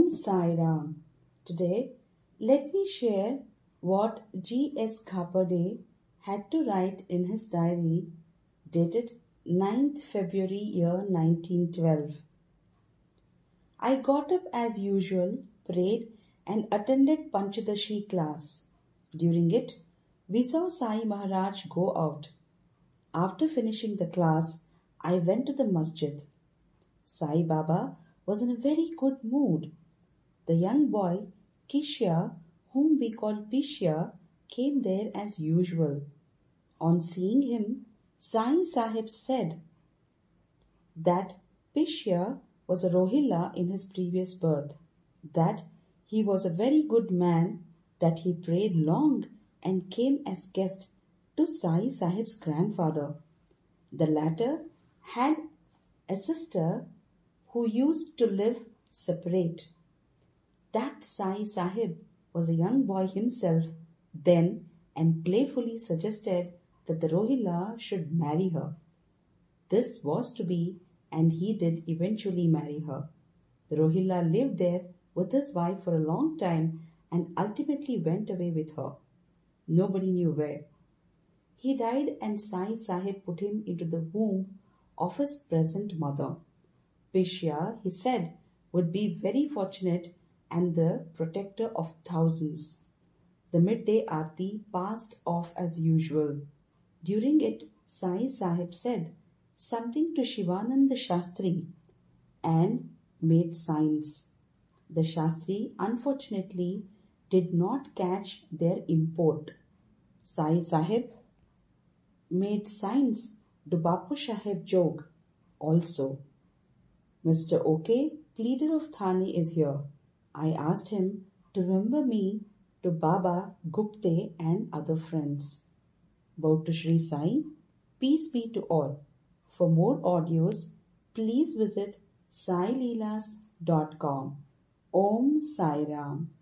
Sai Ram. Today, let me share what G.S. Khapade had to write in his diary dated 9th February year 1912. I got up as usual, prayed and attended Panchadashi class. During it, we saw Sai Maharaj go out. After finishing the class, I went to the masjid. Sai Baba was in a very good mood. The young boy, Kishya, whom we call Pishya, came there as usual. On seeing him, Sai Sahib said that Pishya was a Rohilla in his previous birth, that he was a very good man, that he prayed long and came as guest to Sai Sahib's grandfather. The latter had a sister who used to live separate. That Sai Sahib was a young boy himself then and playfully suggested that the Rohilla should marry her. This was to be, and he did eventually marry her. The Rohilla lived there with his wife for a long time and ultimately went away with her. Nobody knew where. He died and Sai Sahib put him into the womb of his present mother. Pishya, he said, would be very fortunate and the protector of thousands. The midday aarti passed off as usual. During it, Sai Sahib said something to Shivananda Shastri and made signs. The Shastri unfortunately did not catch their import. Sai Sahib made signs to Bapu Sahib Jog also. Mr. OK, pleader of Thane, is here. I asked him to remember me to Baba, Gupte and other friends. Bow to Shri Sai. Peace be to all. For more audios, please visit saileelas.com. Om Sai Ram.